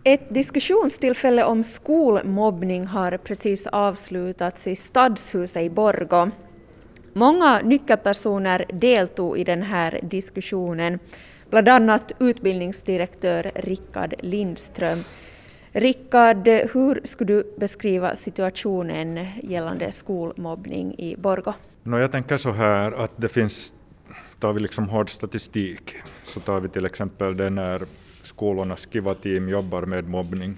Ett diskussionstillfälle om skolmobbning har precis avslutats i Stadshuset i Borgå. Många nyckelpersoner deltog i den här diskussionen, bland annat utbildningsdirektör Rickard Lindström. Rickard, hur skulle du beskriva situationen gällande skolmobbning i Borgå? Jag tänker så här att det finns, tar vi liksom hård statistik, så tar vi till exempel det när skolornas Kiva-team jobbar med mobbning.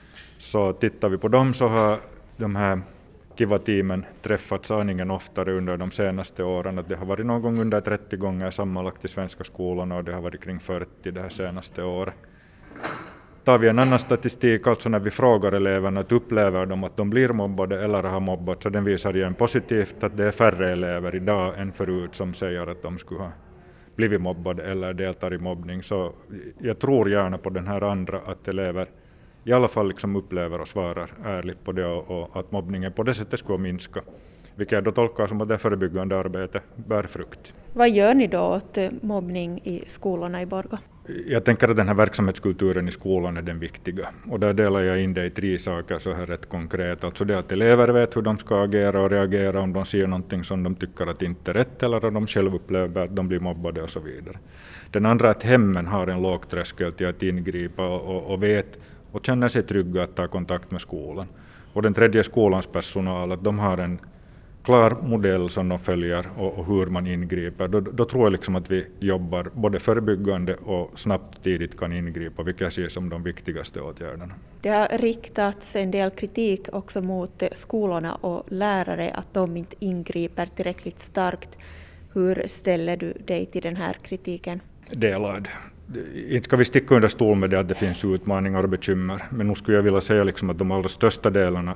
Så tittar vi på dem så har de här Kiva-teamen träffats aningen oftare under de senaste åren. Att det har varit någon gång under 30 gånger sammanlagt i svenska skolorna och det har varit kring 40 det här senaste året. Tar vi en annan statistik, alltså när vi frågar eleverna att upplever de att de blir mobbade eller har mobbat, så den visar igen positivt att det är färre elever idag än förut som säger att de skulle ha blivit mobbade eller deltar i mobbning. Så jag tror gärna på den här andra, att elever i alla fall liksom upplever och svarar ärligt på det och att mobbningen på det sättet skulle minska. Vilket jag då tolkar som att det förebyggande arbetet bär frukt. Vad gör ni då åt mobbning i skolorna i Borgå? Jag tänker att den här verksamhetskulturen i skolan är den viktiga. Och där delar jag in det i 3 saker så här rätt konkret. Alltså det att elever vet hur de ska agera och reagera om de ser någonting som de tycker att inte är rätt eller att de själva upplever att de blir mobbade och så vidare. Den andra är att hemmen har en låg tröskel till att ingripa och vet och känner sig trygga att ta kontakt med skolan. Och den tredje är skolans personal, att de har en klar modell som de följer och hur man ingriper. Då tror jag liksom att vi jobbar både förebyggande och snabbt och tidigt kan ingripa, vilka jag ser som de viktigaste åtgärderna. Det har riktats en del kritik också mot skolorna och lärare att de inte ingriper tillräckligt starkt. Hur ställer du dig till den här kritiken? Delad. Inte ska vi sticka under stol med det att det finns utmaningar och bekymmer, men nu skulle jag vilja säga liksom att de allra största delarna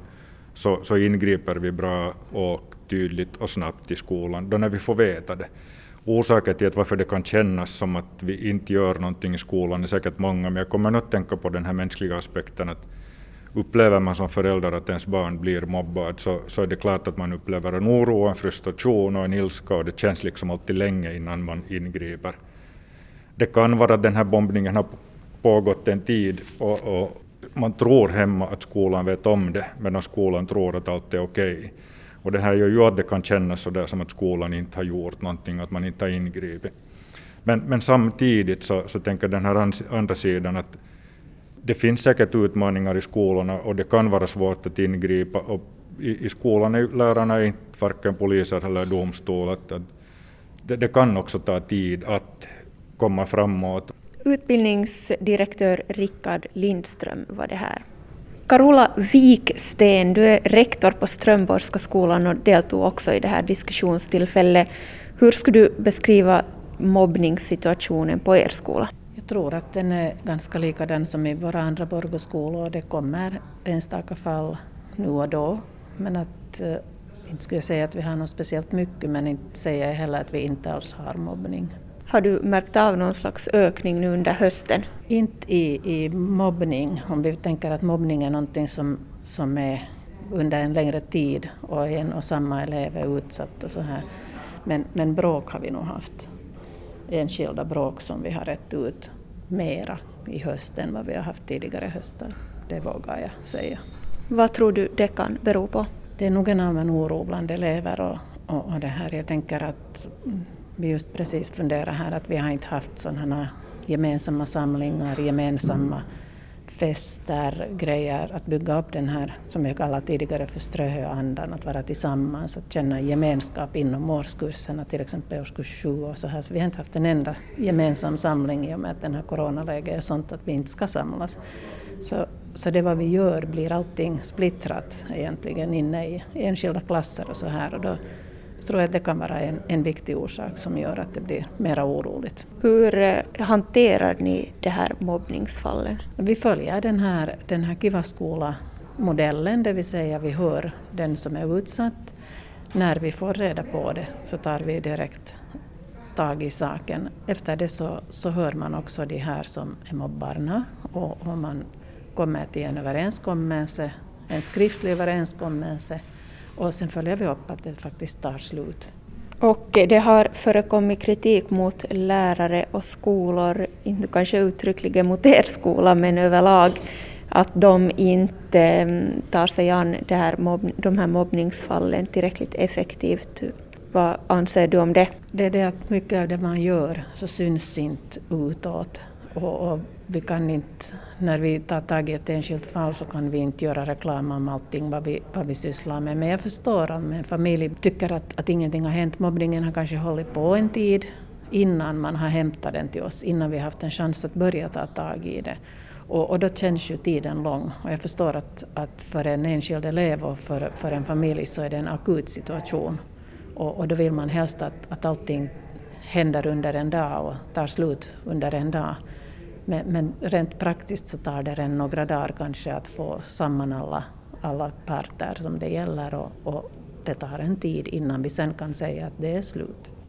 så ingriper vi bra och tydligt och snabbt i skolan, då när vi får veta det. Orsaken till att varför det kan kännas som att vi inte gör någonting i skolan är säkert många, men jag kommer att tänka på den här mänskliga aspekten att upplever man som förälder att ens barn blir mobbad så är det klart att man upplever en oro, en frustration och en ilska, och det känns liksom alltid länge innan man ingriper. Det kan vara att den här bombningen har pågått en tid och man tror hemma att skolan vet om det, medan skolan tror att allt är okej. Och det här gör ju att det kan kännas så där som att skolan inte har gjort någonting, att man inte har ingripit. Men samtidigt så tänker den här andra sidan att det finns säkert utmaningar i skolorna och det kan vara svårt att ingripa. Och i skolan är lärarna inte varken poliser eller domstol. Att det kan också ta tid att komma framåt. Utbildningsdirektör Rickard Lindström var det här. Carola Wiksten, du är rektor på Strömborgska skolan och deltog också i det här diskussionstillfället. Hur skulle du beskriva mobbningssituationen på er skola? Jag tror att den är ganska likadan som i våra andra Borgåskolor. Det kommer enstaka fall nu och då. Men att, inte skulle jag säga att vi har något speciellt mycket, men inte säger jag heller att vi inte alls har mobbning. Har du märkt av någon slags ökning nu under hösten? Inte i mobbning, om vi tänker att mobbning är någonting som är under en längre tid och en och samma elev är utsatt och så här. Men bråk har vi nog haft. Enskilda bråk som vi har rätt ut mera i hösten än vad vi har haft tidigare höstar. Det vågar jag säga. Vad tror du det kan bero på? Det är nog en allmän oro bland elever och det här. Jag tänker att vi just precis funderar här att vi har inte haft sådana gemensamma samlingar, gemensamma fester, grejer, att bygga upp den här, som jag kallar tidigare för Ströhöandan, att vara tillsammans, att känna gemenskap inom årskurserna, till exempel årskurs 7 och så här. Så vi har inte haft en enda gemensam samling i och med att den här coronaläget är sånt att vi inte ska samlas. Så det vad vi gör blir allting splittrat egentligen inne i enskilda klasser och så här, och då tror jag att det kan vara en viktig orsak som gör att det blir mer oroligt. Hur hanterar ni det här mobbningsfallen? Vi följer den här Kiva-skola-modellen, det vill säga vi hör den som är utsatt. När vi får reda på det så tar vi direkt tag i saken. Efter det så hör man också de här som är mobbarna och man kommer till en överenskommelse, en skriftlig överenskommelse. Och sen följer vi upp att det faktiskt tar slut. Och det har förekommit kritik mot lärare och skolor, inte kanske uttryckligen mot er skola men överlag. att de inte tar sig an de här mobbningsfallen tillräckligt effektivt. Vad anser du om det? Det är det att mycket av det man gör så syns inte utåt. Och vi kan inte, när vi tar tag i ett enskilt fall så kan vi inte göra reklam om allting vad vi sysslar med. Men jag förstår om en familj tycker att ingenting har hänt. Mobbningen har kanske hållit på en tid innan man har hämtat den till oss, innan vi har haft en chans att börja ta tag i det. Och då känns ju tiden lång. Och jag förstår att för en enskild elev och för en familj så är det en akut situation. Och då vill man helst att allting händer under en dag och tar slut under en dag. Men rent praktiskt så tar det några dagar kanske att få samman alla parter som det gäller och det tar en tid innan vi sen kan säga att det är slut.